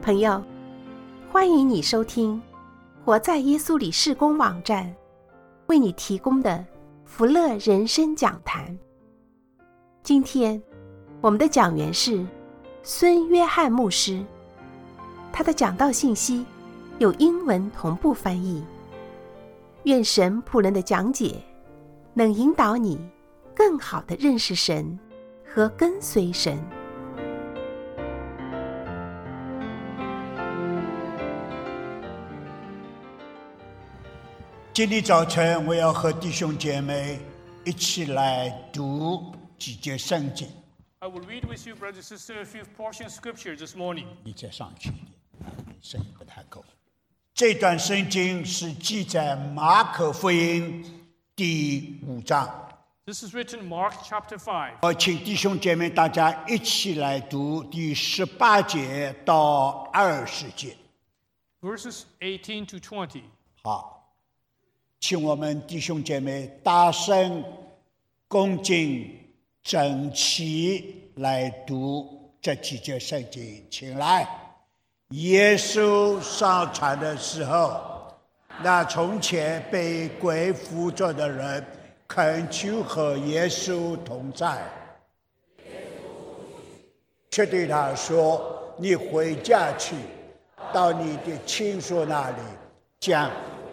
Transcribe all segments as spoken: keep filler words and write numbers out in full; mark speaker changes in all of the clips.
Speaker 1: 朋友，欢迎你收听活在耶稣里事工网站为你提供的福乐人生讲坛。今天我们的讲员是孙约翰牧师，他的讲道信息有英文同步翻译。愿神仆人的讲解能引导你更好地认识神和跟随神。
Speaker 2: 今天早晨我要和弟兄姐妹一起来读几节圣经。
Speaker 3: I will read with you, brothers and sisters, a few portions of scripture this morning.
Speaker 2: 你再上去一点，声音不太够。这段圣经是记在马可福音第五章。
Speaker 3: This is written in Mark chapter five.
Speaker 2: 我请弟兄姐妹大家一起来读第十八节到二十节。
Speaker 3: Verses eighteen to twenty.
Speaker 2: 好。请我们弟兄姐妹大声、恭敬、整齐来读这几节圣经，请来。耶稣上船的时候，那从前被鬼附着的人恳求和耶稣同在，却对他说：“你回家去，到你的亲属那里讲。”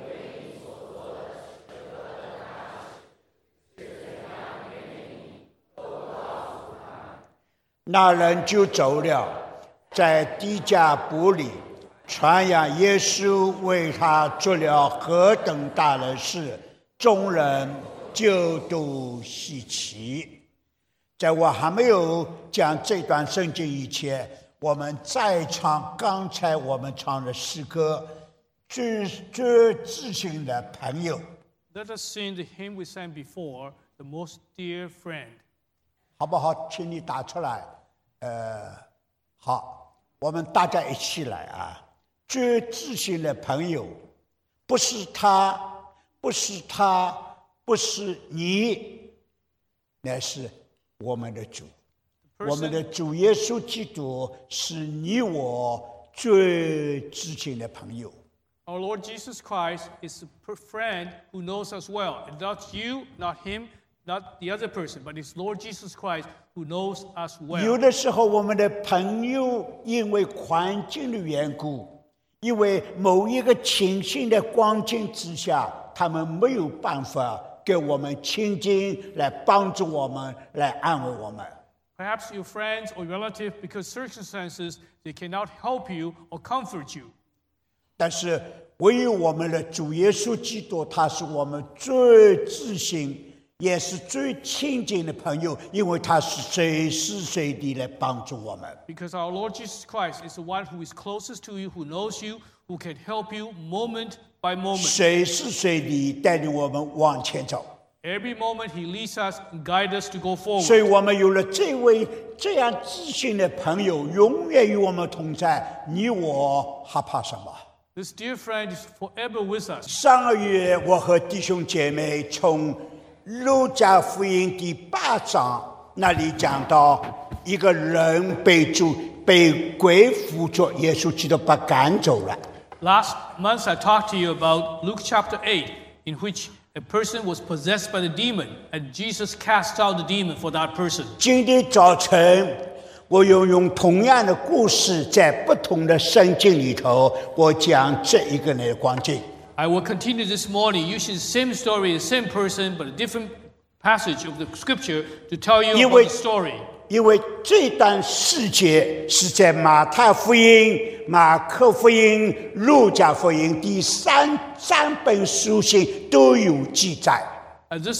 Speaker 2: 那人就走了，在低加布里传扬耶稣为他做了何等大的事，众人就都稀奇。在我还没有讲这段圣经以前，我们再唱刚才我们唱的诗歌《最最知心的朋友》。
Speaker 3: Let us sing the hymn we sang before, the most dear friend.
Speaker 2: 好不好？请你打出来。呃，好，我们大家一起来啊！最知心的朋友，不是他，不是他，不是你，乃是我们的主。我们的主耶稣基督是你我最知心的朋友。
Speaker 3: Our Lord Jesus Christ is a friend who knows us well. And not you, not him, not the other person, but it's Lord Jesus Christ who knows us well.
Speaker 2: 有的时候，我们的朋友因为环境的缘故，因为某一个情形的光景之下，他们没有办法给我们亲近，来帮助我们，来安慰我们。
Speaker 3: Perhaps your friends or relative, because circumstances, they cannot help you or comfort you.
Speaker 2: 但是唯有我们的主耶稣基督，他是我们最知心也是最亲近的朋友，因为他是随时随地来帮助我们。
Speaker 3: Because our Lord Jesus Christ is the one who is closest to you, who knows you, who can help you moment by moment.
Speaker 2: 随时随地带领我们往前走。
Speaker 3: Every moment he leads us and guides us to go forward.
Speaker 2: 所以我们有了这位这样知心的朋友，永远与我们同在，你我还怕什么？
Speaker 3: This dear friend is forever with us.
Speaker 2: 上个月我和弟兄姐妹从路加福音第八章那里讲到，一个人被主被鬼附着，耶稣基督把赶走了。
Speaker 3: Last month I talked to you about Luke chapter eight, in which a person was possessed by the demon, and Jesus cast out the demon for that person.
Speaker 2: 今天早晨，我又用同样的故事，在不同的圣经里头，我讲这一个人的光景。
Speaker 3: I will continue this morning using the same story, the same person, but a different passage of the scripture to tell you about the story.
Speaker 2: 因为这段世界是在马太福音、马可福音、路加福音第三三本书信都有记载。
Speaker 3: And this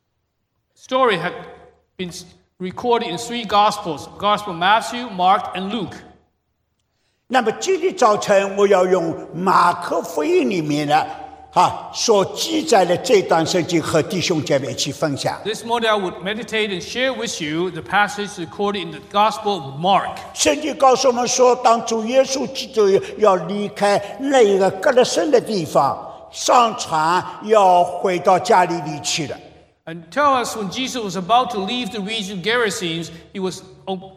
Speaker 3: story had been recorded in three Gospels: Gospel Matthew, Mark, and Luke.
Speaker 2: 那么今天早晨我要用马可福音里面的哈所记载的这段圣经和弟兄姐妹一起分享。
Speaker 3: This morning I would meditate and share with you the passage recorded in the Gospel of Mark.
Speaker 2: 圣经告诉我们说，当主耶稣基督要离开那一个革勒森的地方，上船要回到加利利去了。
Speaker 3: And tell us when Jesus was about to leave the region Gerasenes, he was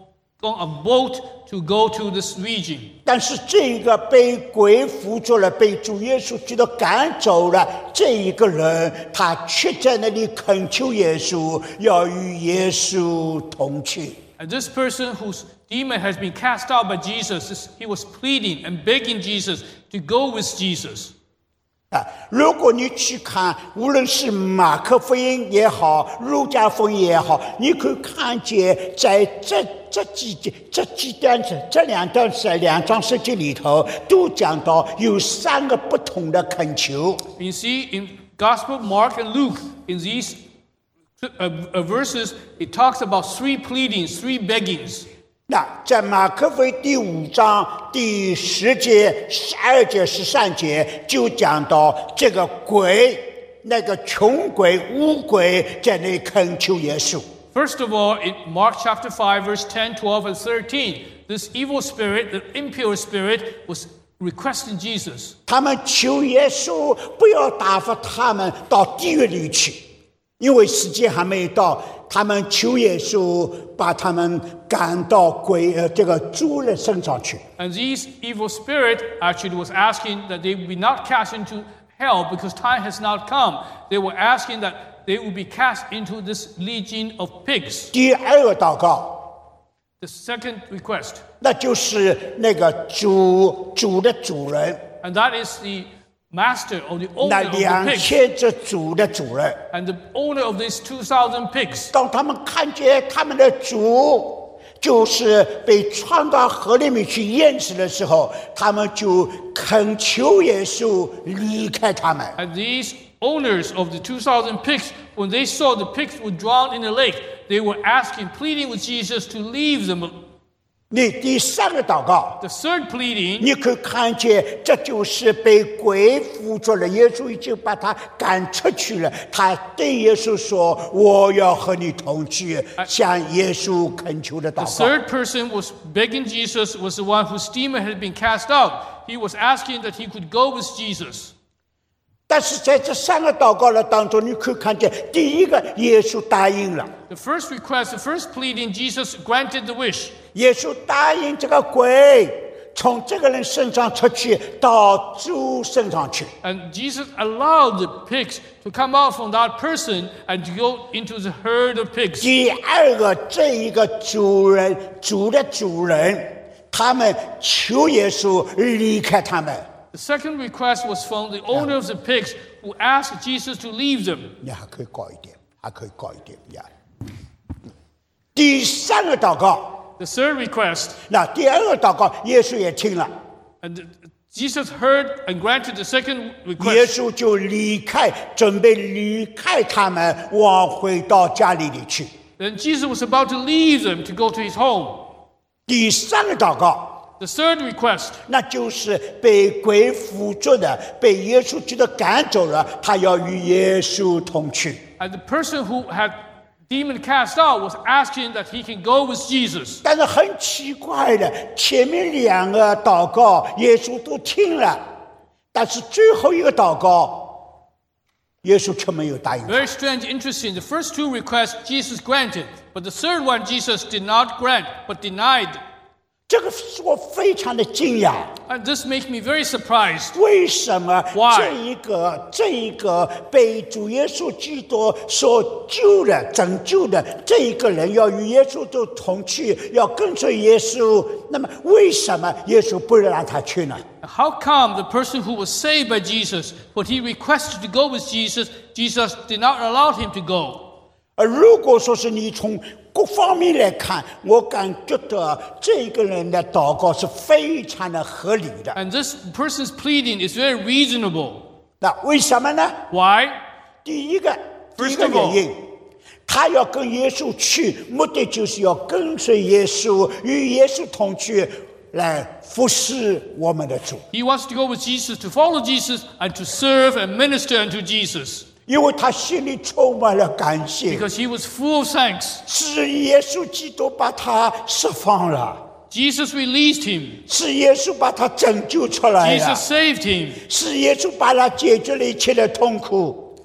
Speaker 3: on a boat to go to this region.
Speaker 2: 但是这个被鬼附着了，被主耶稣基督赶走了，这一个人，他却在那里恳求耶稣，要与耶稣同去。
Speaker 3: And this person whose demon has been cast out by Jesus, he was pleading and begging Jesus to go with Jesus.
Speaker 2: 啊，如果你去看，无论是马可福音也好，路加福音也好，你可以看见，在这这几节、这几段子、这两段是两章圣经里头，都讲到有三个不同的恳求。
Speaker 3: You see, in Gospel, Mark and Luke, in these uh, uh, verses, it talks about three pleadings, three beggings.
Speaker 2: 那在马可福音第五章第十节、十二节、十三节，就讲到这个鬼，那个穷鬼、污鬼在那里恳求耶稣。
Speaker 3: First of all, in Mark chapter five, verse ten, twelve, and thirteen, this evil spirit, the impure spirit, was requesting Jesus.
Speaker 2: 他们求耶稣不要打发他们到地狱里去，因为时间还没到。他们求耶稣把他们赶到鬼呃这个猪的身上去。
Speaker 3: And these evil spirit actually was asking that they be not cast into hell because time has not come. They were asking that they would be cast into this legion of pigs.
Speaker 2: 第二个祷告
Speaker 3: The second request,
Speaker 2: 那就是那个主主的主人，
Speaker 3: and that is the master or the
Speaker 2: 那
Speaker 3: owner of
Speaker 2: 两
Speaker 3: the pigs,
Speaker 2: 千只主的主人。
Speaker 3: and the owner of these two thousand pigs.
Speaker 2: 当他们看见他们的主就是被传到河里面去淹死的时候，他们就恳求耶稣离开他们。
Speaker 3: And these owners of the two thousand pigs, when they saw the pigs were drowned in the lake, they were asking, pleading with Jesus to leave them.
Speaker 2: 你第三个祷告，
Speaker 3: The third pleading,
Speaker 2: 你可以看见，这就是被鬼附着了。耶稣已经把他赶出去了。他对耶稣说：“我要和你同去。”向耶稣恳求的祷
Speaker 3: the
Speaker 2: 告。
Speaker 3: third person was begging Jesus, was the one whose demon had been cast out. He was asking that he could go with Jesus.
Speaker 2: 但是在这三个祷告的当中，你可以看见，第一个，耶稣答应了。
Speaker 3: The first request, the first pleading, Jesus granted the wish.
Speaker 2: 耶稣答应这个鬼从这个人身上出去，到猪身上去。
Speaker 3: And Jesus allowed the pigs to come out from that person and to go into the herd of pigs.
Speaker 2: 第二个，这一个主人，主的主人，他们求耶稣离开他们。
Speaker 3: The second request was from the owner of the pigs who asked Jesus to leave them.
Speaker 2: 你还可以高一点，还可以高一点呀。第三个祷告，
Speaker 3: The third request,
Speaker 2: 那第二个祷告，耶稣也听了，
Speaker 3: and Jesus heard and granted the second
Speaker 2: 耶
Speaker 3: request.
Speaker 2: 稣就离开，准备离开他们，往回到家里里去。
Speaker 3: Then Jesus was about to leave them to go to his home.
Speaker 2: 第三个祷告，
Speaker 3: The third request,
Speaker 2: 那就是被鬼附着的，被耶稣基督赶走了，他要与耶稣同去。
Speaker 3: and the person who had demon cast out was asking that he can go with Jesus.
Speaker 2: 但是很奇怪的，前面两个祷告耶稣都听了，但是最后一个祷告，耶稣却没有答应他。
Speaker 3: Very strange, interesting. The first two requests Jesus granted, but the third one Jesus did not grant, but denied.
Speaker 2: 这个使我非常的惊讶。
Speaker 3: And this makes me very surprised.
Speaker 2: 为什么
Speaker 3: Why?
Speaker 2: 这一个这一个被主耶稣基督所救的拯救的这一个人要与耶稣都同去，要跟随耶稣？那么为什么耶稣不让他去呢？
Speaker 3: How come the person who was saved by Jesus, but he requested to go with Jesus, Jesus did not allow him to go?
Speaker 2: 而如果说是你从各方面来看，我感觉到这个人的祷告是非常的合理的。
Speaker 3: And this person's pleading is very reasonable.
Speaker 2: 那为什么呢？
Speaker 3: Why?
Speaker 2: 第一个，第
Speaker 3: First
Speaker 2: 一个
Speaker 3: of all,
Speaker 2: 原因，他要跟耶稣去，目的就是要跟随耶稣，与耶稣同去，来服侍我们的主。
Speaker 3: He wants to go with Jesus, to follow Jesus, and to serve and minister unto Jesus.
Speaker 2: 因为他心里充满了感谢，
Speaker 3: Because he was full of thanks.
Speaker 2: 是耶稣基督把他释放了，
Speaker 3: Jesus released him.
Speaker 2: 是耶稣把他拯救出来了，
Speaker 3: Jesus saved him.
Speaker 2: 是耶稣把他解决了一切的痛苦。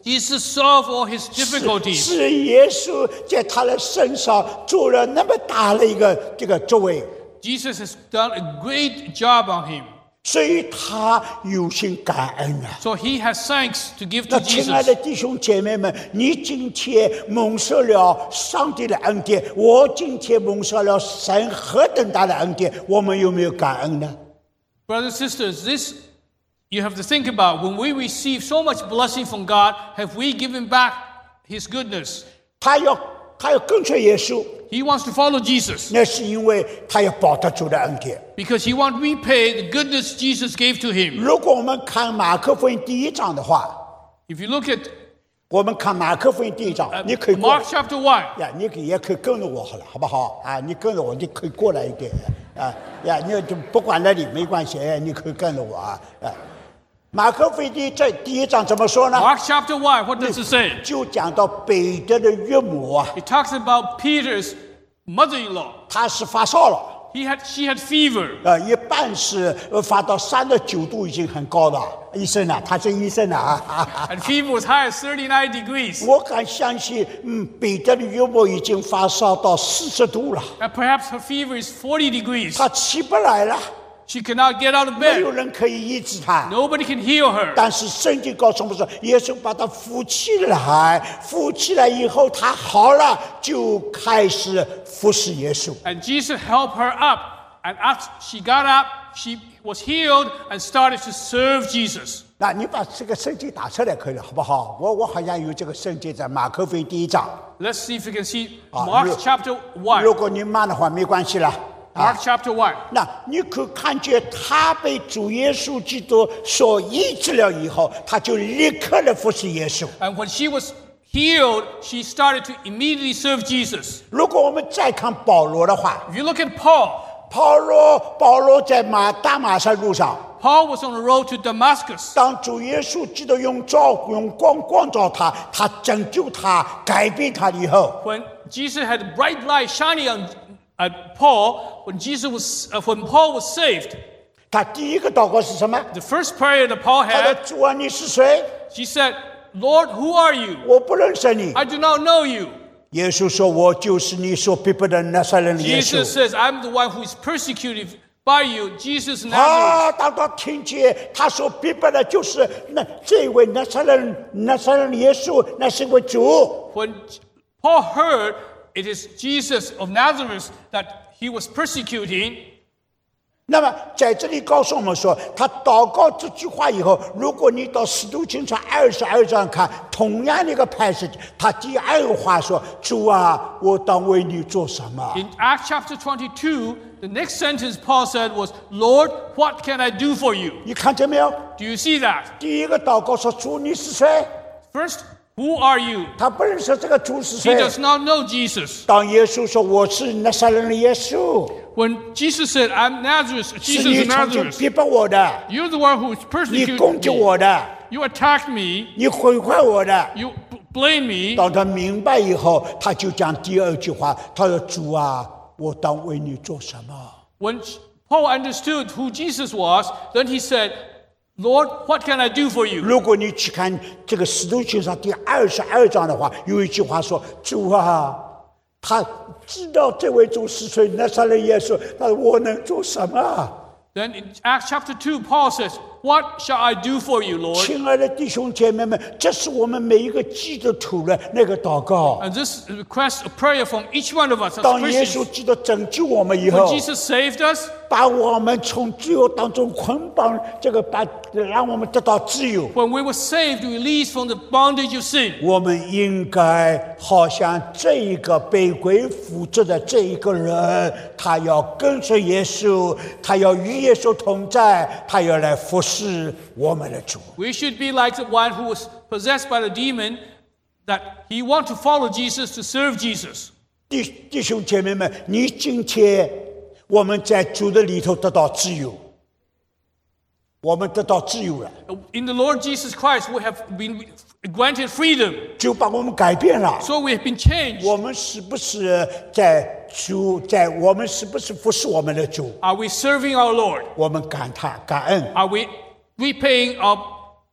Speaker 3: Jesus solved all his
Speaker 2: 是
Speaker 3: difficulties.
Speaker 2: 是耶稣在他的身上做了那么大的一个这个作为，
Speaker 3: Jesus has done a great job on him.
Speaker 2: 所以他有心感恩啊。
Speaker 3: So he has thanks to give
Speaker 2: 那
Speaker 3: to
Speaker 2: 亲爱的
Speaker 3: Jesus.
Speaker 2: 弟兄姐妹们，你今天蒙受了上帝的恩典，我今天蒙受了神何等大的恩典，我们有没有感恩呢？
Speaker 3: Brothers and sisters, this you have to think about. When we receive so much blessing from God, have we given back his goodness?
Speaker 2: 他要他要跟随耶稣，
Speaker 3: He wants to follow Jesus
Speaker 2: 那是因为他要保得住的恩典。
Speaker 3: because he wants to repay the goodness Jesus gave to him.
Speaker 2: 如果我们看马可福音第一章的话，
Speaker 3: If you look at
Speaker 2: 我们看马可福音第一章，
Speaker 3: uh,
Speaker 2: 你可以过
Speaker 3: Mark chapter one,
Speaker 2: 呀，你可以也可以跟着我好了，好不好？啊，你跟着我，你可以过来一点啊呀，你就不管那里没关系，哎你可以跟着我啊啊。马可福音第一这第一章怎么说呢？
Speaker 3: Mark chapter one, what does it say?
Speaker 2: 就讲到彼得的岳母啊，
Speaker 3: It talks about Peter's mother-in-law.
Speaker 2: 她是发烧了。
Speaker 3: He had, she had fever.
Speaker 2: 呃，一般是呃发到三十九度已经很高了。医生啊，他是医生啊，哈哈
Speaker 3: And fever was high as thirty-nine degrees.
Speaker 2: 我敢相信，嗯，彼得的岳母已经发烧到四十度了，
Speaker 3: And perhaps her fever is forty degrees.
Speaker 2: 他起不来了，
Speaker 3: She cannot get out of
Speaker 2: 没有
Speaker 3: bed.
Speaker 2: 人可以医治他。
Speaker 3: Nobody can heal her.
Speaker 2: 但是圣经告诉我们说，耶稣把他扶起来，扶起来以后，他好了，就开始服侍耶稣。
Speaker 3: And Jesus helped her up. And after she got up, she was healed and started to serve Jesus.
Speaker 2: 那你把这个圣经打出来可以了，好不好？我我好像有这个圣经在马可福音第一章。
Speaker 3: Let's see if we can see
Speaker 2: Ah,
Speaker 3: Mark
Speaker 2: you-
Speaker 3: chapter one.
Speaker 2: 如果你慢的话，没关系了。
Speaker 3: Mark chapter one.
Speaker 2: 那你可看见他被主耶稣基督所医治了以后，他就立刻的服侍耶稣。
Speaker 3: And when she was healed, she started to immediately serve Jesus.
Speaker 2: 如果我们再看保罗的话，
Speaker 3: If you look at Paul,
Speaker 2: 保罗保罗在马大马山路上，
Speaker 3: Paul was on the road to Damascus.
Speaker 2: 当主耶稣基督用照用光光照他，他拯救他，改变他以后，
Speaker 3: When Jesus had a bright light shining on at Paul, when Jesus was, uh, when Paul was saved,
Speaker 2: 他第一个祷告是什么？
Speaker 3: the first prayer that Paul
Speaker 2: 他说：“
Speaker 3: had,
Speaker 2: 主啊，你是谁？
Speaker 3: she said, "Lord, who are you?
Speaker 2: 我不认识你。
Speaker 3: I do not know you." ”
Speaker 2: 耶稣说：“我就是你所逼迫的拿撒勒人耶稣。”
Speaker 3: Jesus says, "I'm the one who is persecuted by you, Jesus Nazareth."
Speaker 2: 啊！当他听见他所逼迫的就是那这位拿撒勒人拿撒勒人耶稣，那是位主。
Speaker 3: When Paul heard it is Jesus of Nazareth that he was persecuting,
Speaker 2: 那么在这里告诉我们说，他祷告这句话以后，如果你到使徒行传二十二章看，同样的一个 passage， 他第二个话说：“主啊，我当为你做什么
Speaker 3: in Acts chapter twenty-two, the next sentence Paul said was, "Lord, what can I do for you?"
Speaker 2: 你看见没有？
Speaker 3: Do you see that?
Speaker 2: 第一个祷告说：“主，你是谁？”
Speaker 3: First, who are you?
Speaker 2: 他不认识这个主是
Speaker 3: He
Speaker 2: 谁。
Speaker 3: does not know Jesus.
Speaker 2: 当耶稣说：“我是拿撒勒人的耶稣，
Speaker 3: When Jesus said, "I'm Nazareth,
Speaker 2: 是
Speaker 3: Jesus
Speaker 2: 你
Speaker 3: of
Speaker 2: 曾经
Speaker 3: Nazareth,"
Speaker 2: 逼迫我的，
Speaker 3: you're the one who is
Speaker 2: 你攻
Speaker 3: persecuting
Speaker 2: 击
Speaker 3: me.
Speaker 2: 我的，
Speaker 3: You attacked me.
Speaker 2: 你毁坏我的。”
Speaker 3: You b- blame me.
Speaker 2: 当他明白以后，他就讲第二句话，他说：“主啊，我当为你做什么
Speaker 3: When Paul understood who Jesus was, then he said, "Lord, what can I do for？” you?
Speaker 2: 如果你去看这个《使徒行传》第二十二章的话，有一句话说：“主啊，他知道这位主是谁，拿撒勒耶稣，那我能做什么？”
Speaker 3: Then in Acts chapter two, Paul says, "What shall I do for you, Lord?"
Speaker 2: 亲爱的弟兄姐妹们，这是我们每一个基督徒的那个祷告。
Speaker 3: And this request a prayer from each one of us as
Speaker 2: 当耶稣
Speaker 3: Christians.
Speaker 2: 基督拯救我们以
Speaker 3: When
Speaker 2: 后，
Speaker 3: Jesus saved us,
Speaker 2: 把我们从罪恶当中捆绑，这个把让我们得到自由。
Speaker 3: when we were saved, released from the bondage of sin,
Speaker 2: 我们应该好像这一个被鬼附着的这一个人，他要跟随耶稣，他要与耶稣同在，他要来服侍我们的主。
Speaker 3: we should be like the one who was possessed by the demon, that he want to follow Jesus, to serve Jesus.
Speaker 2: 弟弟兄姐妹们，你今天我们在主的里头得到自由，我们得到自由了，
Speaker 3: In the Lord Jesus Christ, we have been granted freedom.
Speaker 2: 就把我们改变了。
Speaker 3: So we have been changed.
Speaker 2: 我们是不是在主在我们是不是服侍我们的主？
Speaker 3: Are we serving our Lord?
Speaker 2: 我们感他感恩。
Speaker 3: Are we repaying our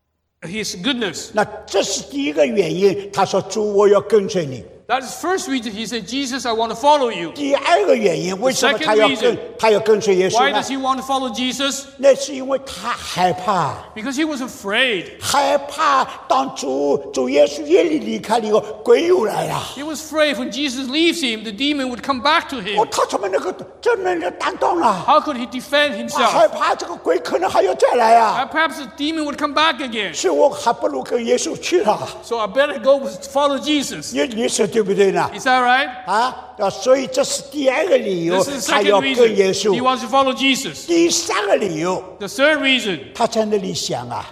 Speaker 3: his goodness.
Speaker 2: 那这是第一个原因，他说主，我要跟随你。
Speaker 3: That is the first reason he said, Jesus, I want to follow you.
Speaker 2: 第二个原因，为什么
Speaker 3: second
Speaker 2: 他要
Speaker 3: reason
Speaker 2: 跟他要跟随耶稣
Speaker 3: Why
Speaker 2: 呢
Speaker 3: does？he want to follow Jesus?
Speaker 2: 那是因为他害怕，
Speaker 3: Because he was afraid.
Speaker 2: 害怕当主主耶稣耶利离开了以后，鬼又来了。
Speaker 3: He was afraid when Jesus leaves him, the demon would come back to
Speaker 2: 哦，
Speaker 3: him.
Speaker 2: 他怎么能够这么能担当啊？
Speaker 3: How could he defend
Speaker 2: 他害
Speaker 3: himself?
Speaker 2: 怕这个鬼可能还要再来啊，
Speaker 3: Uh, Perhaps the demon would come back again.
Speaker 2: 所以我还不如跟耶稣去了。
Speaker 3: So I better go with- follow Jesus.
Speaker 2: 你你说对不对呢？
Speaker 3: Is that right?
Speaker 2: 啊，啊，所以这是第二个理由
Speaker 3: This is，the
Speaker 2: 他要
Speaker 3: second
Speaker 2: 跟耶
Speaker 3: reason. He
Speaker 2: 稣。
Speaker 3: wants to follow Jesus.
Speaker 2: 第三个理由，
Speaker 3: The third reason,
Speaker 2: 他在那里想啊，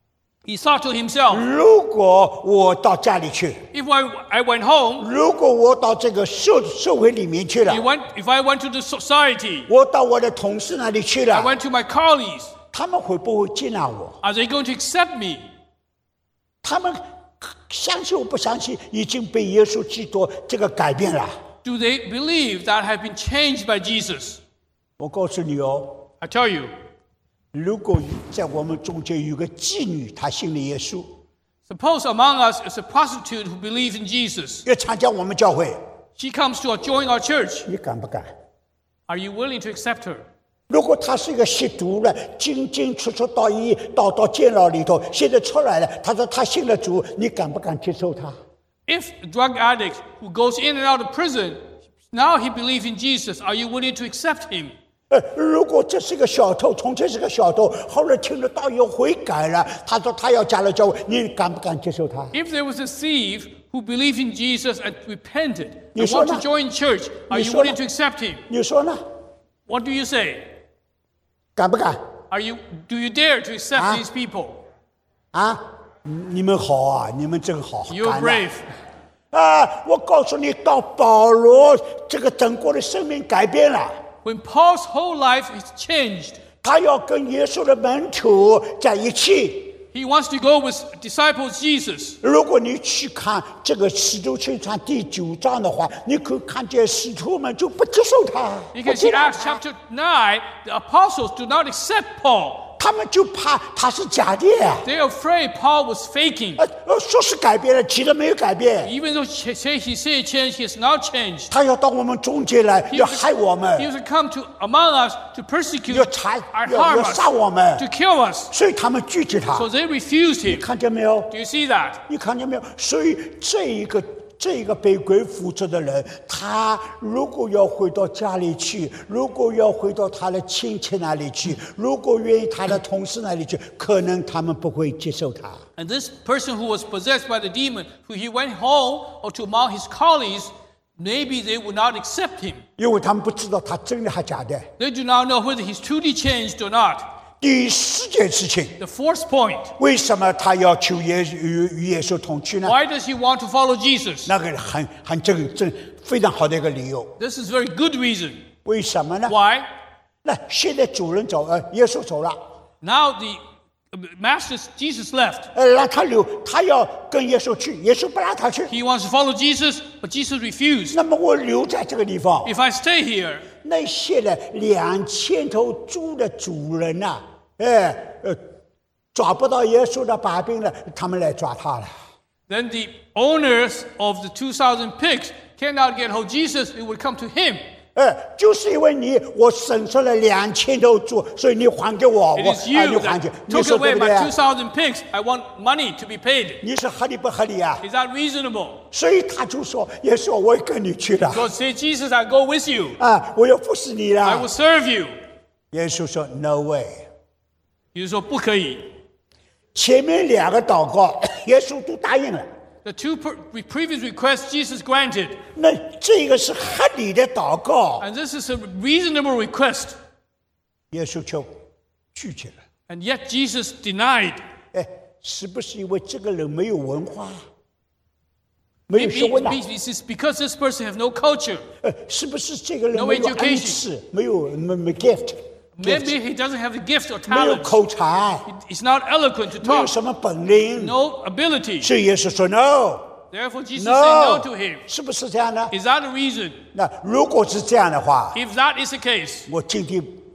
Speaker 3: he thought to himself,
Speaker 2: 如果我到家里去，
Speaker 3: if I, I went home,
Speaker 2: 如果我到这个社社会里面去了
Speaker 3: he，went, if I went to the society,
Speaker 2: 我到我的同事那里去
Speaker 3: I
Speaker 2: 了，
Speaker 3: went to my colleagues,
Speaker 2: 他们会不会接纳我？
Speaker 3: are they going to accept me?
Speaker 2: 他们相信我不相信，已经被耶稣基督这个改变了。
Speaker 3: Do they believe that I have been changed by Jesus?
Speaker 2: 我告诉你哦，
Speaker 3: I tell you,
Speaker 2: 如果在我们中间有个妓女，她信了耶稣，
Speaker 3: suppose among us is a prostitute who believes in Jesus.
Speaker 2: 要参加我们教会，
Speaker 3: She comes to join our church.
Speaker 2: 你敢不敢？
Speaker 3: Are you willing to accept her?
Speaker 2: 如果她是一个吸毒了，进进出出到一到到监牢里头，现在出来了，她说她信了主，你敢不敢接受她？
Speaker 3: If a drug addict who goes in and out of prison, now he believes in Jesus, are you willing to accept him?
Speaker 2: 呃，如果这是个小偷，从前是个小偷，后来听了道以后悔改了，他说他要加入教会，你敢不敢接受他？
Speaker 3: If there was a thief who believed in Jesus and repented
Speaker 2: 你
Speaker 3: and
Speaker 2: 说
Speaker 3: want
Speaker 2: 呢？
Speaker 3: to join church, are
Speaker 2: 你
Speaker 3: you
Speaker 2: 说呢？
Speaker 3: willing to accept him?
Speaker 2: 你说呢？
Speaker 3: What do you say?
Speaker 2: 敢不敢？
Speaker 3: Are you, do you dare to accept
Speaker 2: Huh?
Speaker 3: these people?
Speaker 2: 啊，你们好啊，你们真好，
Speaker 3: You're
Speaker 2: 敢啊
Speaker 3: brave.
Speaker 2: 啊！我告诉你，到保罗这个整个的生命改变了，
Speaker 3: When Paul's whole life is changed,
Speaker 2: 他要跟耶稣的门徒在一起。
Speaker 3: he wants to go with disciples Jesus.
Speaker 2: 如果你去看这个《使徒行传》第九章的话，你可以看见使徒们就不接受他，
Speaker 3: You
Speaker 2: 不
Speaker 3: can
Speaker 2: 接
Speaker 3: see
Speaker 2: 纳
Speaker 3: Acts
Speaker 2: 他，
Speaker 3: chapter nine, the apostles do not accept Paul.
Speaker 2: 他们就怕他是假的。
Speaker 3: They're afraid Paul was faking.
Speaker 2: 呃，呃说是改变了，其实没有改变。
Speaker 3: Even though he say he say changed, he has not changed.
Speaker 2: 他要到我们中间来，
Speaker 3: He
Speaker 2: 要
Speaker 3: was,
Speaker 2: 害我
Speaker 3: he
Speaker 2: 们，
Speaker 3: was to come to among us to persecute,
Speaker 2: 要残，
Speaker 3: and
Speaker 2: 要
Speaker 3: harm
Speaker 2: 要杀我
Speaker 3: us,
Speaker 2: 们
Speaker 3: to，kill us.
Speaker 2: 所以他们拒绝他
Speaker 3: So。they refused him.
Speaker 2: 看见没有？
Speaker 3: Do you see that?
Speaker 2: 你看见没有？所以这一个这一个被鬼附着的人，他如果要回到家里去，如果要回到他的亲戚那里去，如果愿意他的同事那里去，可能他们不会接受他。
Speaker 3: And this person who was possessed by the demon, who he went home or to among his colleagues, maybe they would not accept him.
Speaker 2: 因为他们不知道他真的还假的。
Speaker 3: They do not know whether he's truly changed or not.
Speaker 2: 第四件事情，
Speaker 3: The fourth point,
Speaker 2: 为什么他要求耶与与耶稣同去呢？
Speaker 3: why does he want to follow Jesus?
Speaker 2: 那个很很这个这非常好的一个理由。
Speaker 3: This is a very good reason.
Speaker 2: 为什么呢？
Speaker 3: Why?
Speaker 2: 那现在主人走，呃，耶稣走了，
Speaker 3: Now the master, Jesus left.
Speaker 2: 呃，让他留，他要跟耶稣去，耶稣不让他去。
Speaker 3: He wants to follow Jesus, but Jesus refused.
Speaker 2: 那么我留在这个地方，
Speaker 3: If I stay here,
Speaker 2: 那些呢两千头猪的主人呐、哎，呃，抓不到耶稣的把柄了，他们来抓他了。
Speaker 3: then the owners of the two thousand pigs cannot get hold of Jesus, it would come to him.
Speaker 2: 哎，就是因为你我省出了两千头猪，所以你还给我，
Speaker 3: It
Speaker 2: 我
Speaker 3: is
Speaker 2: 啊，你
Speaker 3: you
Speaker 2: 还去
Speaker 3: that，
Speaker 2: 你
Speaker 3: took
Speaker 2: 说对
Speaker 3: away
Speaker 2: 不对
Speaker 3: my
Speaker 2: 啊
Speaker 3: two？thousand pigs. I want money to be paid.
Speaker 2: 你是合理不合理啊？
Speaker 3: Is that reasonable?
Speaker 2: 所以他就说，耶稣，我也跟你去了
Speaker 3: God say, Jesus, I go with you.
Speaker 2: 啊，我要服侍你
Speaker 3: I
Speaker 2: 了
Speaker 3: will。serve you.
Speaker 2: 耶稣说 ：“No way。”
Speaker 3: 耶稣说不可以。
Speaker 2: 前面两个祷告，耶稣都答应了。
Speaker 3: The two per- previous requests Jesus granted,
Speaker 2: 那这个是合理的祷告，
Speaker 3: and this is a reasonable request,
Speaker 2: 耶稣就拒绝了。
Speaker 3: and yet Jesus denied.
Speaker 2: 哎，是不是因为这个人没有文化，没有
Speaker 3: Maybe,
Speaker 2: 学问啊？
Speaker 3: maybe this is because this person has no culture.
Speaker 2: 呃，是不是这个人
Speaker 3: No
Speaker 2: 没有
Speaker 3: education.
Speaker 2: 恩赐，没有没没 gift，
Speaker 3: Maybe he doesn't have the gift or
Speaker 2: 没有
Speaker 3: talent.
Speaker 2: 口才，
Speaker 3: He's not eloquent to
Speaker 2: 没有
Speaker 3: talk.
Speaker 2: 什么本领，
Speaker 3: No ability.
Speaker 2: 所以耶稣说 no
Speaker 3: Therefore, Jesus said no to
Speaker 2: no，
Speaker 3: him.
Speaker 2: 是不是这样呢？
Speaker 3: Is that the reason?
Speaker 2: 那如果是这样的话，
Speaker 3: If that is the case,
Speaker 2: 我今天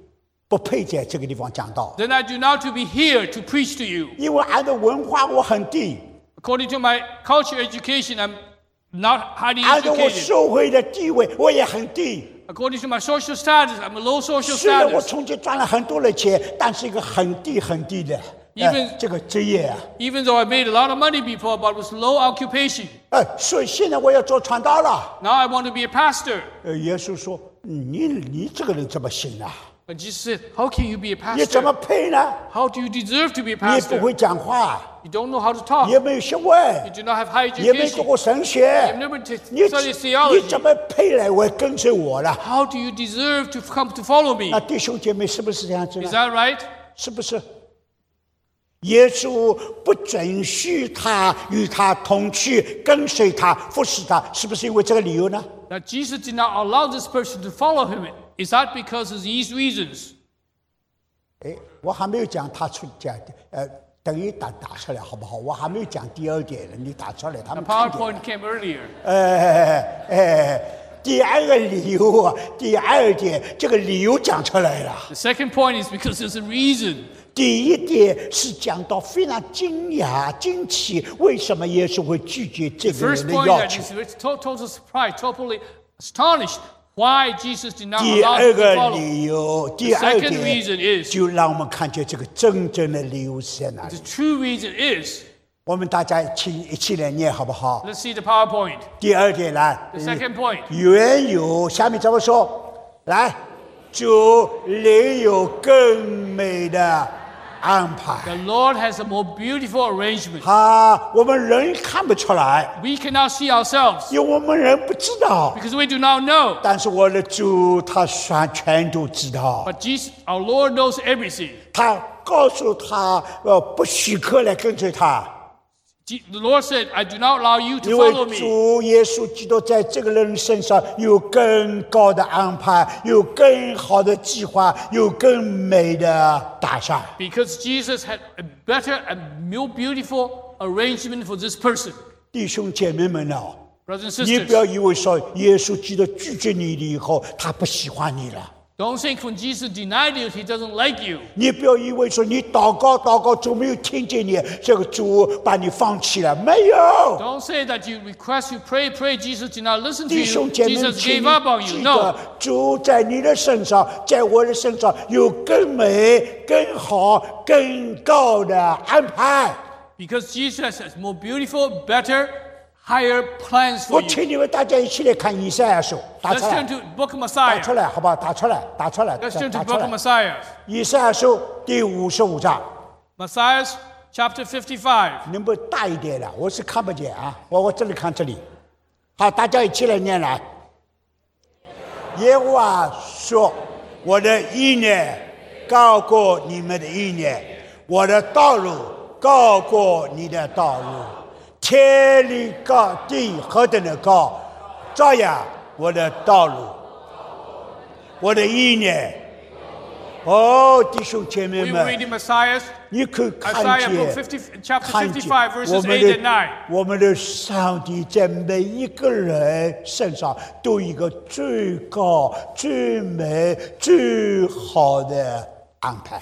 Speaker 2: 不配在这个地方讲道，
Speaker 3: then I do not to be here to preach to you.
Speaker 2: 因为按照文化我很低，
Speaker 3: According to my culture education, I'm not highly
Speaker 2: 按照我
Speaker 3: educated.
Speaker 2: 社会的地位我也很低。
Speaker 3: According to my social status, I'm a low social
Speaker 2: 虽然我
Speaker 3: status.
Speaker 2: 从前赚了很多的钱，但是一个很低很低的，
Speaker 3: Even-
Speaker 2: 呃、这个职业啊，
Speaker 3: Even though I made a lot of money before, but it was low occupation.
Speaker 2: 呃，所以现在我要做传道了。
Speaker 3: Now I want to be a pastor.
Speaker 2: 呃，耶稣说：“你你这个人怎么行啊？
Speaker 3: But Jesus said, how can you be a
Speaker 2: 你怎么
Speaker 3: pastor?
Speaker 2: 配呢？
Speaker 3: How do you deserve to be a
Speaker 2: 你不
Speaker 3: pastor?
Speaker 2: 会讲话，
Speaker 3: You don't know how to talk.
Speaker 2: 也没有学问，
Speaker 3: You do not have high
Speaker 2: 也没读
Speaker 3: education.
Speaker 2: 过神学
Speaker 3: You've，never t-
Speaker 2: 你
Speaker 3: studied
Speaker 2: 你
Speaker 3: theology.
Speaker 2: 怎么配来我跟随我了？
Speaker 3: How do you deserve to come to follow me?
Speaker 2: 那弟兄姐妹是不是这样子
Speaker 3: Is
Speaker 2: 呢？
Speaker 3: that right?
Speaker 2: 是不是？耶稣不准许他与他同去，跟随他，服侍他，是不是因为这个理由呢？
Speaker 3: That Jesus did not allow this person to follow him. Is that because of these reasons?
Speaker 2: 哎，我还没有讲他出讲的，呃，等于打打出来好不好？我还没有讲第二点呢，你打出来，他
Speaker 3: The
Speaker 2: 们看见了。
Speaker 3: PowerPoint came earlier.
Speaker 2: 呃呃，第二个理由啊，第二点，这个理由讲出来了。
Speaker 3: The second point is because there's a reason.
Speaker 2: 第一点是讲到非常惊讶、惊奇，为什么耶稣会拒绝这个
Speaker 3: First
Speaker 2: 人的
Speaker 3: point
Speaker 2: 要
Speaker 3: that
Speaker 2: 求？
Speaker 3: is to- total surprise, totally astonished why Jesus did not
Speaker 2: 第
Speaker 3: allow
Speaker 2: 二
Speaker 3: him to
Speaker 2: 个
Speaker 3: follow.
Speaker 2: 理由，第二
Speaker 3: second reason
Speaker 2: 点
Speaker 3: is-
Speaker 2: 就让我们看见这个真正的理由是在哪里
Speaker 3: The。true reason is,
Speaker 2: 我们大家一起一起来念好不好？
Speaker 3: let's see the PowerPoint.
Speaker 2: 第二点来，
Speaker 3: The second point,
Speaker 2: 原有下面怎么说？来，主另有更美的安排。
Speaker 3: the Lord has a more beautiful arrangement.
Speaker 2: 他我们人看不出来，
Speaker 3: We cannot see ourselves
Speaker 2: 因为我们人不知道。
Speaker 3: because we do not know.
Speaker 2: 但是我的主他全全都知道，
Speaker 3: But Jesus, our Lord knows everything.
Speaker 2: 他告诉他，呃，不许可来跟随他，
Speaker 3: Je- The Lord said, I do not allow you to
Speaker 2: 因
Speaker 3: follow
Speaker 2: 为
Speaker 3: me
Speaker 2: 主耶稣基督在这个人身上有更高的安排，有更好的计划，有更美的打算。
Speaker 3: because Jesus had a better and more beautiful arrangement for this person.
Speaker 2: 弟兄姐妹们哦，
Speaker 3: Brothers and
Speaker 2: 你不要
Speaker 3: sisters,
Speaker 2: 以为说耶稣基督拒绝你了以后，他不喜欢你了。
Speaker 3: don't think when Jesus denied you, he doesn't like you.
Speaker 2: 你不要以为说你祷告祷告主没有听见你，这个主把你放弃了，没有。
Speaker 3: Don't say that you request, you pray, pray, Jesus did not listen to
Speaker 2: 弟
Speaker 3: you.
Speaker 2: 兄姐妹，
Speaker 3: Jesus
Speaker 2: 请
Speaker 3: gave up on
Speaker 2: 你
Speaker 3: you.
Speaker 2: 记
Speaker 3: No.
Speaker 2: 得，主在你的身上，在我的身上有更美、更好、更高的安排。
Speaker 3: Because Jesus has more beautiful, better, higher plans
Speaker 2: 我
Speaker 3: for you.
Speaker 2: 请你们大家一起来看以赛亚书，打
Speaker 3: Let's
Speaker 2: 出来
Speaker 3: turn，to Book of
Speaker 2: 打出
Speaker 3: Messiah.
Speaker 2: 来，好不好？打出来，打出来，
Speaker 3: Let's turn to
Speaker 2: 打出
Speaker 3: Book of
Speaker 2: 来。
Speaker 3: Messiah.
Speaker 2: 以赛亚书第五十五章，
Speaker 3: Messiah chapter fifty-five.
Speaker 2: 能不能大一点的？我是看不见啊，我我这里看这里。好，大家一起来念来。耶和华说：“我的意念高过你们的意念，我的道路高过你的道路。天里高地何等的高，照样我的道路，我的意念。”哦，弟兄姐妹
Speaker 3: We were
Speaker 2: 们，
Speaker 3: reading Messiah,
Speaker 2: 你可以看
Speaker 3: Isaiah
Speaker 2: 见
Speaker 3: book fifty, chapter
Speaker 2: 看见
Speaker 3: fifty-five,
Speaker 2: 我
Speaker 3: verses
Speaker 2: 们
Speaker 3: eight and
Speaker 2: 的
Speaker 3: nine.
Speaker 2: 我们的上帝在每一个人身上都有一个最高、最美、最好的安排。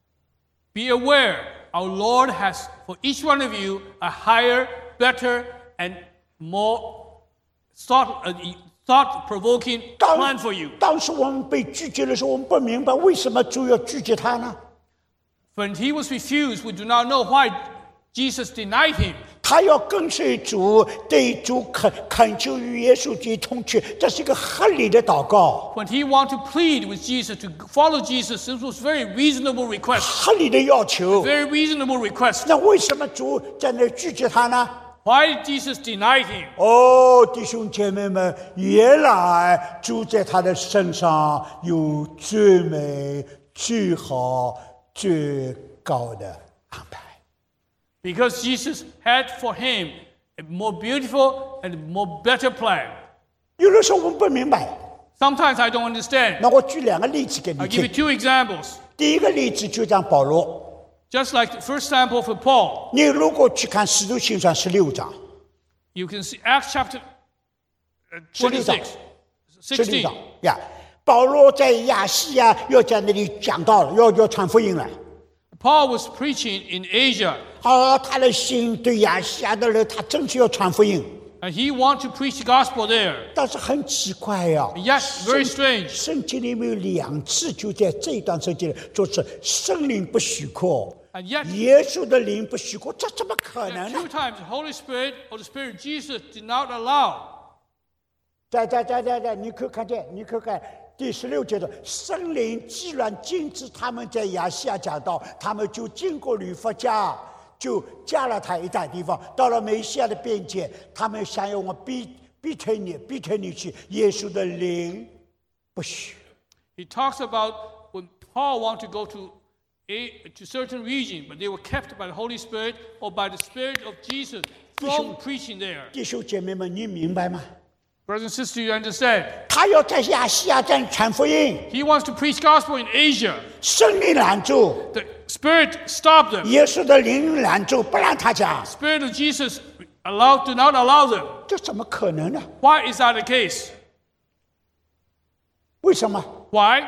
Speaker 3: Be aware, our Lord has for each one of you a higher, better, and more thought, uh, thought-provoking
Speaker 2: 当
Speaker 3: plan for you.
Speaker 2: 当时我们被拒绝的时候，我们不明白为什么主要拒绝他呢？
Speaker 3: When he was refused, we do not know why Jesus denied him.
Speaker 2: 他要跟随主，对主恳恳求与耶稣基督同去，这是一个合理的祷告，
Speaker 3: When he wanted to plead with Jesus, to follow Jesus, this was very reasonable request.
Speaker 2: 合理的要求。
Speaker 3: Very reasonable request.
Speaker 2: 那为什么主在那拒绝他呢？
Speaker 3: Why did Jesus deny him?
Speaker 2: 哦，弟兄姐妹们，原来主在他的身上有最美、最好、最高的安排。
Speaker 3: Because Jesus had for him a more beautiful and more better plan.
Speaker 2: 有的时候我们不明白，
Speaker 3: Sometimes I don't understand.
Speaker 2: 那我举两个例子给
Speaker 3: I'll
Speaker 2: 你
Speaker 3: give you
Speaker 2: 听。
Speaker 3: two examples.
Speaker 2: 第一个例子就讲保罗，
Speaker 3: Just like the first sample for Paul,
Speaker 2: 你如果去看《使徒行传》十六章，
Speaker 3: you can see Acts chapter uh,
Speaker 2: 十六章
Speaker 3: twenty-six,
Speaker 2: 十六
Speaker 3: sixteen.
Speaker 2: 章呀， 保罗在亚细亚要在那里讲道了，要要传福音了。
Speaker 3: Paul was preaching in Asia.
Speaker 2: 啊，他的心对亚细亚的人，他真是要传福音。
Speaker 3: And he wanted to preach the gospel there.
Speaker 2: 但是很奇怪呀、
Speaker 3: And yet, very strange.
Speaker 2: 圣经里面有两次，就在这一段圣经里，就是圣灵不许可，
Speaker 3: And yet,
Speaker 2: 耶稣的灵不许可，这怎么可能
Speaker 3: and
Speaker 2: 呢
Speaker 3: two？ times, the Holy Spirit or the Spirit of Jesus did not allow.
Speaker 2: 在在在在在，你可以看见，你可以看第十六节的，圣灵既然禁止他们在亚细亚讲道，他们就经过吕弗家，就加了他一带地方，到了美西亚的边界，他们想要往逼逼退你，逼退你去，耶稣的灵不许。
Speaker 3: He talks about when Paul wanted to go to a to certain region, but they were kept by the Holy Spirit or by the Spirit of Jesus from preaching there.
Speaker 2: 弟兄姐妹们，你明白吗？
Speaker 3: Brothers and sisters, you understand?
Speaker 2: 他要在亚细亚站传福音，
Speaker 3: He wants to preach gospel in Asia.
Speaker 2: 圣灵拦住，
Speaker 3: The Spirit stopped them.
Speaker 2: 耶稣的灵拦住，不让他讲，
Speaker 3: Spirit of Jesus allowed do not allow them.
Speaker 2: 这怎么可能呢？
Speaker 3: Why is that the case?
Speaker 2: 为什么？
Speaker 3: Why?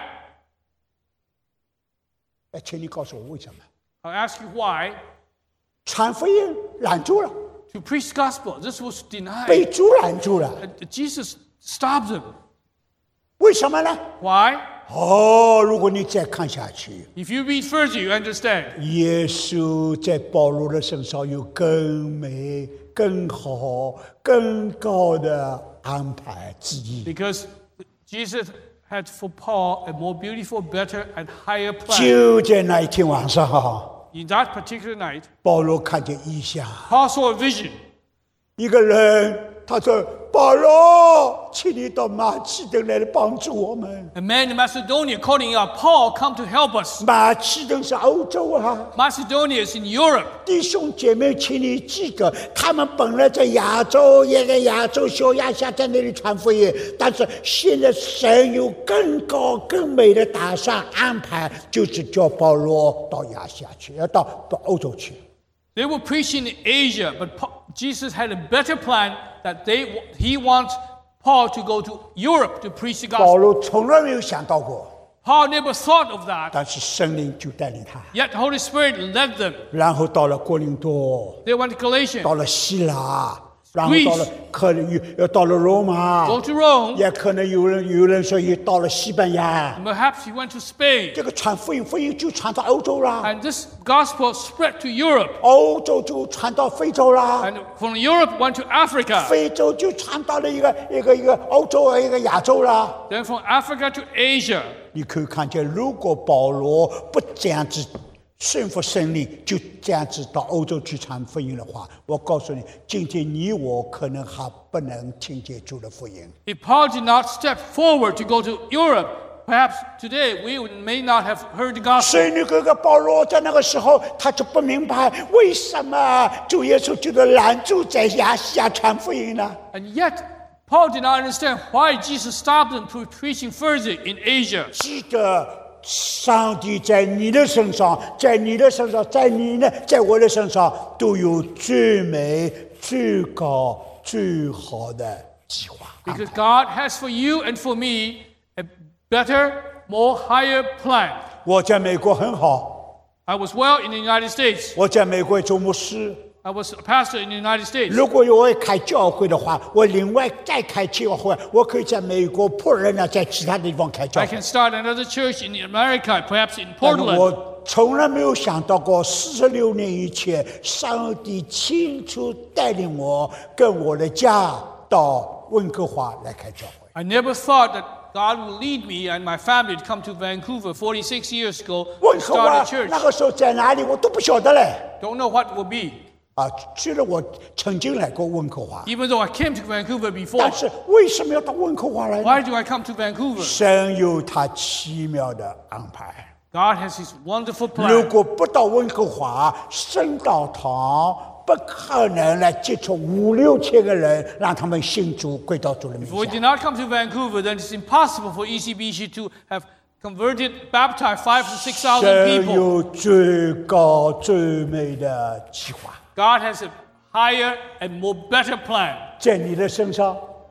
Speaker 2: 哎，请你告诉我为什么？
Speaker 3: I'll ask you why.
Speaker 2: 传福音拦住了，
Speaker 3: To preach the gospel, this was
Speaker 2: 被
Speaker 3: denied.
Speaker 2: 主拦住了，
Speaker 3: And Jesus stopped them.
Speaker 2: 为什么呢？
Speaker 3: Why?
Speaker 2: 哦，如果你再看下去，
Speaker 3: If you read further, you understand.
Speaker 2: 耶稣在保罗的身上有更美、更好、更高的安排之意。
Speaker 3: Because Jesus had for Paul a more beautiful, better, and higher plan.
Speaker 2: 就在那一天晚上，哈，
Speaker 3: In that particular night,
Speaker 2: 保罗看见异象，
Speaker 3: Paul saw a vision.
Speaker 2: 一个人，他说：“保罗，请你到马其顿来帮助我们。
Speaker 3: A man in Macedonia calling out, Paul, come to help us.
Speaker 2: 马其顿是欧洲啊，
Speaker 3: Macedonia is in Europe.
Speaker 2: 弟兄姐妹，请你记得，他们本来在亚洲，也在亚洲小亚细亚在那里传福音，但是现在神有更高更美的打算安排，就是叫保罗到亚细亚去，要到到欧洲去。
Speaker 3: They were preaching in Asia, but Paul, Jesus had a better plan that they he wants Paul to go to Europe to preach the
Speaker 2: 保
Speaker 3: gospel.
Speaker 2: 罗从来没有想到过，
Speaker 3: Paul never thought of that,
Speaker 2: 但是圣灵就带领他，
Speaker 3: yet the Holy Spirit led them.
Speaker 2: 然后到了哥林多，
Speaker 3: They went to Galatia,
Speaker 2: 到了希腊，然后到了可能又到了罗马，
Speaker 3: go to Rome,
Speaker 2: 也可能有人有人说也到了西班牙。
Speaker 3: and perhaps he went to Spain.
Speaker 2: 这个传福音，福音就传到欧洲啦，
Speaker 3: And this gospel spread to Europe,
Speaker 2: 欧洲就传到非洲啦，
Speaker 3: and from Europe went to Africa,
Speaker 2: 非洲就传到了一个一个一个欧洲，一个亚洲啦。
Speaker 3: then from Africa to Asia.
Speaker 2: 你可以看见，如果保罗不这样子顺服圣灵，就这样子到欧洲去传福音的话，我告诉你，今天你我可能还不能听见主的福音。
Speaker 3: If Paul did not step forward to go to Europe, perhaps today we may not have heard the gospel.
Speaker 2: 所以你这个保罗在那个时候，他就不明白为什么主耶稣就拦住在亚细亚传福音呢？
Speaker 3: And yet, Paul did not understand why Jesus stopped them from preaching further in Asia.
Speaker 2: 记得上帝在你的身上，在你的身上，在你的，在我的身上，都有最美、最高、最好的计划。
Speaker 3: Because God has for you and for me a better, more higher plan.
Speaker 2: 我在美国很好，
Speaker 3: I was well in the United States.
Speaker 2: 我在美国做牧师。
Speaker 3: I was a pastor in the United States.
Speaker 2: 如果我开教会的话，我另外再开教会，我可以在美国仆人呢，在其他地方开教
Speaker 3: I
Speaker 2: 会。
Speaker 3: can start another church in America, perhaps in
Speaker 2: 但是
Speaker 3: Portland.
Speaker 2: 我从来没有想到过，四十六年以前，上帝清楚带领我跟我的家到温哥华来开教会。
Speaker 3: I never thought that God would lead me and my family to come to Vancouver forty-six years ago
Speaker 2: 温
Speaker 3: to
Speaker 2: 哥华
Speaker 3: start a church.
Speaker 2: 那个时候在哪里，我都不晓得嘞。
Speaker 3: Don't know what it will be.
Speaker 2: 啊，虽然我曾经来过温哥华，
Speaker 3: Even though I came to Vancouver before.
Speaker 2: 但是为什么要到温哥华来呢？
Speaker 3: Why do I come to Vancouver?
Speaker 2: 神有他奇妙的安排。
Speaker 3: God has His wonderful
Speaker 2: 如
Speaker 3: plan.
Speaker 2: 果不到温哥华，圣道堂不可能来接触五六千个人，让他们信主归到主的名
Speaker 3: If we
Speaker 2: 下
Speaker 3: did。not come to Vancouver, then it's impossible for E C B C to have converted, baptized five to six thousand
Speaker 2: 神
Speaker 3: people.
Speaker 2: 有最高最美的计划，
Speaker 3: God has a higher and more better plan
Speaker 2: 在你的身上，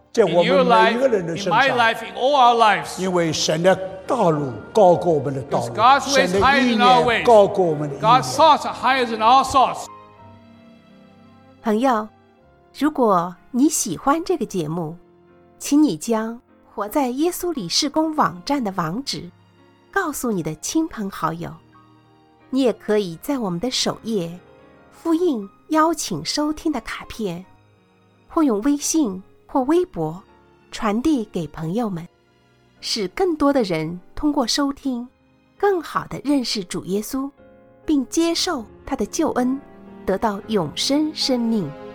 Speaker 2: 在
Speaker 3: In
Speaker 2: 我
Speaker 3: your
Speaker 2: 们每
Speaker 3: life,
Speaker 2: 一个人的
Speaker 3: in
Speaker 2: 身
Speaker 3: my
Speaker 2: 上。
Speaker 3: life, in all our lives.
Speaker 2: 因为神的道路高过我们的道
Speaker 3: Because
Speaker 2: 路，
Speaker 3: God's ways
Speaker 2: 神的
Speaker 3: higher
Speaker 2: 意
Speaker 3: than our
Speaker 2: 念
Speaker 3: ways.
Speaker 2: 高过我们的意
Speaker 3: God's
Speaker 2: 念。
Speaker 3: thoughts are higher than our thoughts.
Speaker 1: 朋友，如果你喜欢这个节目，请你将活在耶稣里事工网站的网址告诉你的亲朋好友。你也可以在我们的首页复印邀请收听的卡片，或用微信或微博传递给朋友们，使更多的人通过收听更好地认识主耶稣，并接受他的救恩，得到永生生命。